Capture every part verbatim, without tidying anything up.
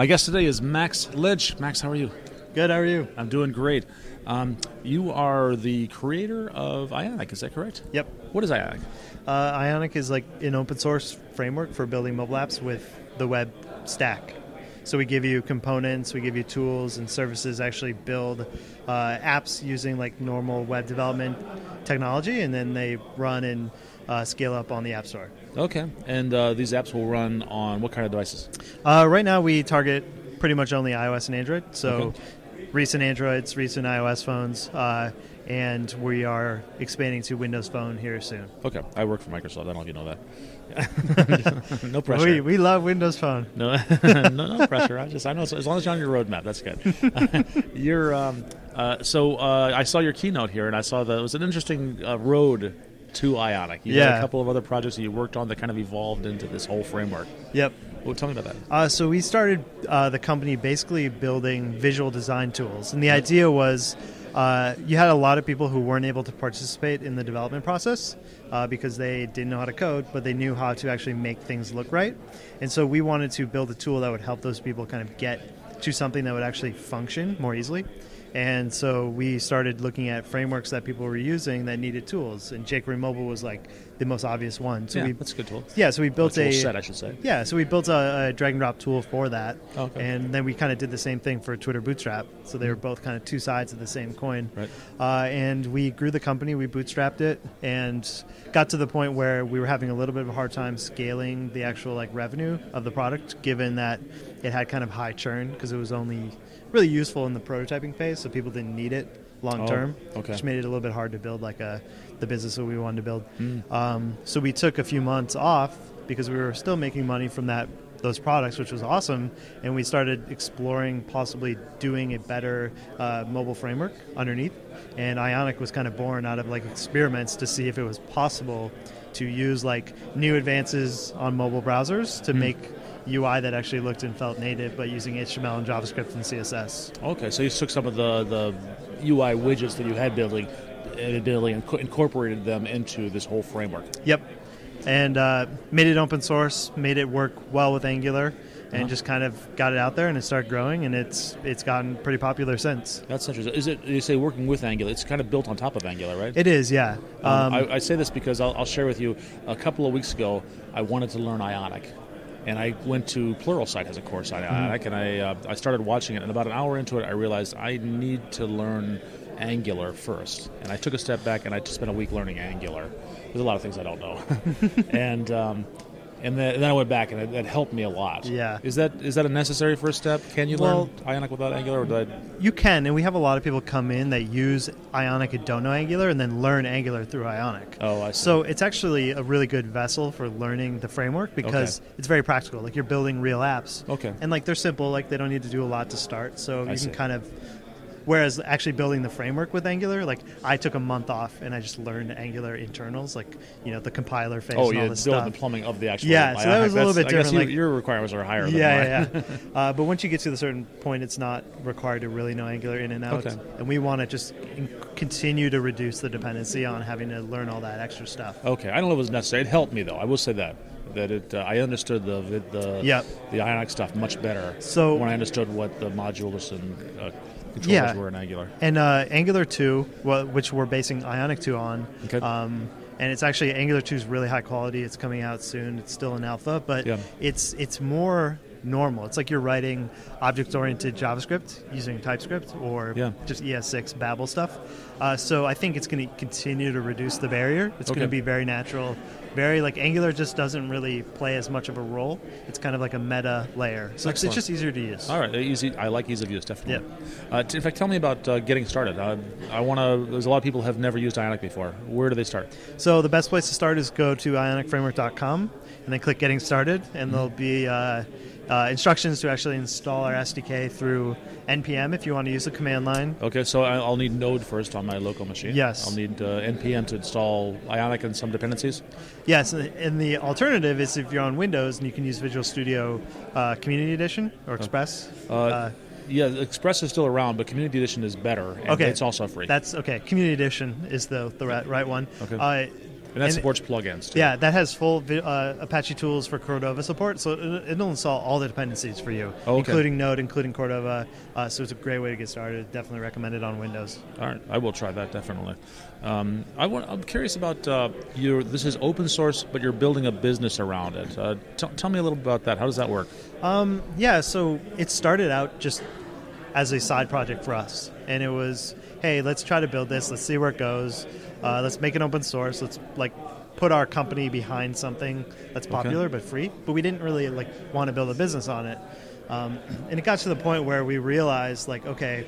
My guest today is Max Lidge. Max, how are you? Good, how are you? I'm doing great. Um, you are the creator of Ionic, is that correct? Yep. What is Ionic? Uh, Ionic is like an open source framework for building mobile apps with the web stack. So we give you components, we give you tools and services, actually build uh, apps using like normal web development technology, and then they run and uh, scale up on the App Store. Okay. And uh, these apps will run on what kind of devices? Uh, right now we target pretty much only iOS and Android. So Okay. recent Androids, recent iOS phones, uh, and we are expanding to Windows Phone here soon. Okay. I work for Microsoft. I don't know if you know that. No pressure. We, we love Windows Phone. No, no, no pressure. I just I know as long as you're on your roadmap, that's good. you're um, uh, so uh, I saw your keynote here, and I saw that it was an interesting uh, road to Ionic. You Yeah. had a couple of other projects that you worked on that kind of evolved into this whole framework. Yep. Well, tell me about that. Uh, so we started uh, the company basically building visual design tools, and the idea was uh, you had a lot of people who weren't able to participate in the development process uh, because they didn't know how to code, but they knew how to actually make things look right. And so we wanted to build a tool that would help those people kind of get to something that would actually function more easily. And so we started looking at frameworks that people were using that needed tools, and jQuery Mobile was like the most obvious one. So yeah, we, that's a good tool. yeah, so we built a a tool set, I should say. yeah, so we built a, a drag and drop tool for that, Okay. and then we kind of did the same thing for Twitter Bootstrap. So they were both kind of two sides of the same coin. Right. Uh, and we grew the company, we bootstrapped it, and got to the point where we were having a little bit of a hard time scaling the actual like revenue of the product, given that it had kind of high churn because it was only really useful in the prototyping phase, so people didn't need it long term, Oh, okay. which made it a little bit hard to build like a the business that we wanted to build. Mm. Um, so we took a few months off because we were still making money from that those products, which was awesome, and we started exploring possibly doing a better uh, mobile framework underneath. And Ionic was kind of born out of like experiments to see if it was possible to use like new advances on mobile browsers to Mm. make U I that actually looked and felt native, but using H T M L and JavaScript and C S S. Okay, so you took some of the, the U I widgets that you had building, and building and inco- incorporated them into this whole framework. Yep. And uh, made it open source, made it work well with Angular, and Uh-huh. just kind of got it out there, and it started growing, and it's it's gotten pretty popular since. That's interesting. Is it, you say working with Angular, it's kind of built on top of Angular, right? It is, yeah. Um, Um, I, I say this because I'll, I'll share with you, a couple of weeks ago, I wanted to learn Ionic. And I went to Pluralsight as a course on Ionic, Mm-hmm. and I uh, I started watching it. And about an hour into it, I realized I need to learn Angular first. And I took a step back, and I spent a week learning Angular. There's a lot of things I don't know, and um, and then, then I went back, and it, it helped me a lot. Yeah. Is that is that a necessary first step? Can you Well- learn Ionic without Angular, or did I? you can, and we have a lot of people come in that use Ionic and don't know Angular, and then learn Angular through Ionic. Oh, I see. So it's actually a really good vessel for learning the framework because it's very practical. Like you're building real apps. Okay. And like they're simple, like they don't need to do a lot to start. So I you see. can kind of, whereas actually building the framework with Angular, like I took a month off and I just learned Angular internals, like, you know, the compiler phase Oh, and all yeah, this building stuff. the plumbing of the actual. Yeah, so that Ionic. was a little That's- bit I guess different, you- like- your requirements are higher. Than Yeah, mine. yeah, yeah. uh, but once you get to a certain point, it's not required to really know Angular in and out. Okay. And we want to just in- continue to reduce the dependency on having to learn all that extra stuff. Okay, I don't know if it was necessary. It helped me though. I will say that that it. Uh, I understood the the the, Yep. the Ionic stuff much better. So- when I understood what the modules and uh, controllers Yeah. were in Angular. And uh, Angular two, well, which we're basing Ionic two on, Okay. um, and it's actually Angular two is really high quality. It's coming out soon. It's still in alpha, but Yeah. it's it's more normal. It's like you're writing object-oriented JavaScript using TypeScript or Yeah. just E S six Babel stuff. Uh, so I think it's going to continue to reduce the barrier. It's Okay. going to be very natural. Very like Angular just doesn't really play as much of a role. It's kind of like a meta layer. So it's, Excellent. it's just easier to use. All right, easy. I like ease of use definitely. Uh, t- in fact, tell me about uh, getting started. Uh, I want to. There's a lot of people who have never used Ionic before. Where do they start? So the best place to start is go to ionic framework dot com and then click Getting Started, and there'll be uh, uh, instructions to actually install our S D K through N P M if you want to use the command line. Okay, so I- I'll need Node first on my local machine. Yes. I'll need uh, N P M to install Ionic and some dependencies. Yes, and the alternative is if you're on Windows and you can use Visual Studio uh, Community Edition or Express. Uh, Uh, yeah, Express is still around, but Community Edition is better, and Okay. it's also free. That's okay. Community Edition is the the right, right one. Okay. Uh, And that And- supports plugins, too. Yeah, that has full vi- uh, Apache tools for Cordova support, so it, it'll install all the dependencies for you, Oh, okay. including Node, including Cordova. Uh, so it's a great way to get started. Definitely recommend it on Windows. All right, I will try that definitely. Um, I want, I'm curious about uh, your. This is open source, but you're building a business around it. Uh, t- tell me a little about that. How does that work? Um, yeah, so it started out just as a side project for us, and it was, hey, let's try to build this. Let's see where it goes. Uh, let's make it open source. Let's like put our company behind something that's popular but free. But we didn't really like want to build a business on it. Um, and it got to the point where we realized, like, okay,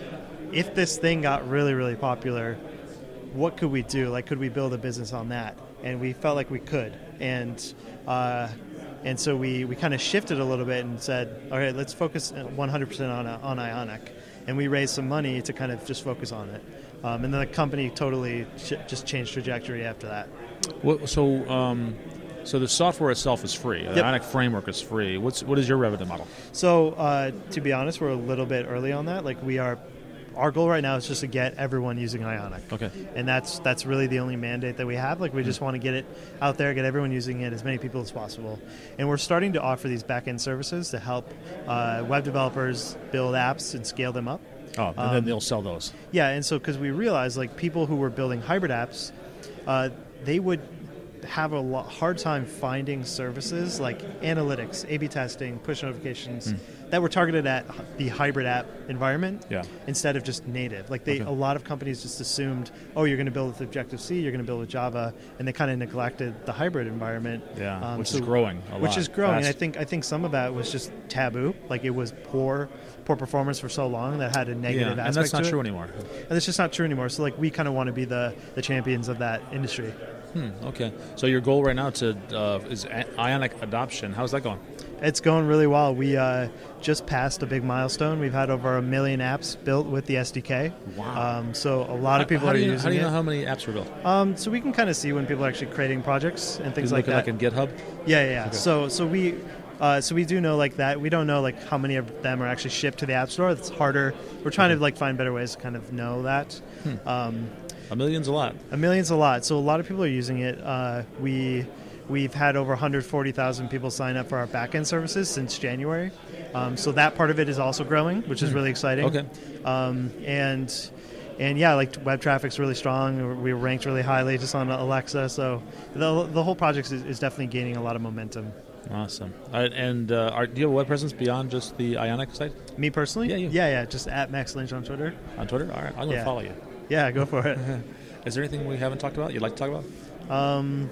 if this thing got really, really popular, what could we do? Like, could we build a business on that? And we felt like we could. And uh, and so we, we kind of shifted a little bit and said, all right, let's focus one hundred percent on on Ionic. And we raised some money to kind of just focus on it. Um, and then the company totally sh- just changed trajectory after that. What, so, um, so the software itself is free. The Yep. Ionic framework is free. What's what is your revenue model? So uh, to be honest, we're a little bit early on that. Like we are, our goal right now is just to get everyone using Ionic. Okay. And that's that's really the only mandate that we have. Like we just want to get it out there, get everyone using it, as many people as possible. And we're starting to offer these back-end services to help uh, web developers build apps and scale them up. Oh, and Um, then they'll sell those. Yeah, and so because we realized like people who were building hybrid apps, uh, they would have a lo- hard time finding services like analytics, A B testing, push notifications that were targeted at h- the hybrid app environment Yeah. instead of just native. Like they, Okay. a lot of companies just assumed, oh, you're going to build with Objective C, you're going to build with Java, and they kind of neglected the hybrid environment. Yeah, Um, which so- is growing a Which lot. is growing. And I Fast. think I think some of that was just taboo. Like it was poor, poor performance for so long that had a negative Yeah, aspect and that's not to it. true anymore. And it's just not true anymore. So like we kind of want to be the, the champions of that industry. Hmm, okay. So your goal right now to uh, is a- Ionic adoption. How's that going? It's going really well. We uh, just passed a big milestone. We've had over a million apps built with the S D K. Wow. Um, so a lot of people how are do you, using How do you it. know how many apps were built? Um, so we can kind of see when people are actually creating projects and things You like look at that. like in GitHub? yeah, yeah. yeah. Okay. So so we uh, so we do know like that. We don't know like how many of them are actually shipped to the App Store. It's harder. We're trying to like find better ways to kind of know that. Um, A million's a lot. A million's a lot. So a lot of people are using it. Uh, we we've had over one hundred forty thousand people sign up for our backend services since January. Um, so that part of it is also growing, which is really exciting. Okay. Um, and and yeah, like web traffic's really strong. We were ranked really highly just on Alexa. So the the whole project is, is definitely gaining a lot of momentum. Awesome. All right, and uh, are, do you have a web presence beyond just the Ionic site Me personally, Yeah, you. yeah, yeah, just at Max Lynch on Twitter. on Twitter? All right, I'm going to Yeah. follow you. Yeah, go for it. Is there anything we haven't talked about you'd like to talk about? Um,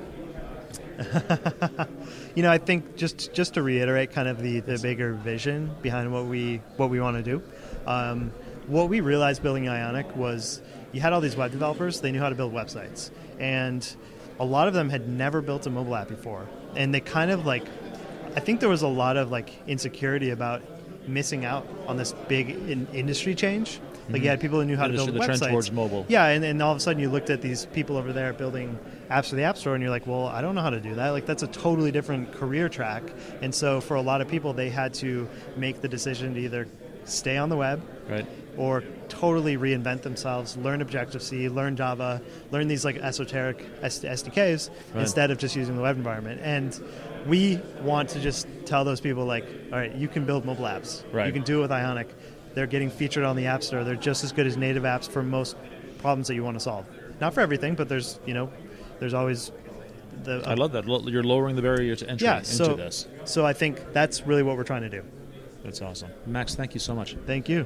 you know, I think just just to reiterate, kind of the, the bigger vision behind what we what we want to do. Um, what we realized building Ionic was you had all these web developers; they knew how to build websites, and a lot of them had never built a mobile app before, and they kind of like, I think there was a lot of like insecurity about missing out on this big in- industry change. Like you had people who knew how to Industry- build the trend websites. towards mobile. Yeah, and, and all of a sudden you looked at these people over there building apps for the App Store, and you're like, well, I don't know how to do that. Like that's a totally different career track. And so for a lot of people, they had to make the decision to either stay on the web Right. or totally reinvent themselves, learn Objective-C, learn Java, learn these like esoteric S D Ks Right. instead of just using the web environment. And we want to just tell those people like, all right, you can build mobile apps. Right. You can do it with Ionic. They're getting featured on the App Store. They're just as good as native apps for most problems that you want to solve. Not for everything, but there's, you know, there's always the... I love that. Lo- You're lowering the barrier to entry yeah, into so, this. so I think that's really what we're trying to do. That's awesome. Max, thank you so much. Thank you.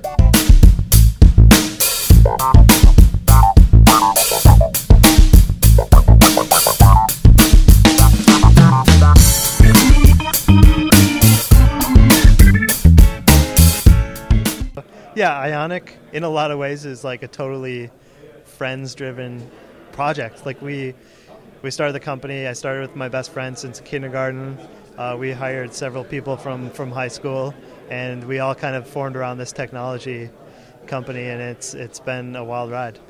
Yeah, Ionic in a lot of ways is like a totally friends-driven project. Like we we started the company. I started with my best friend since kindergarten. Uh, we hired several people from, from high school, and we all kind of formed around this technology company, and it's it's been a wild ride.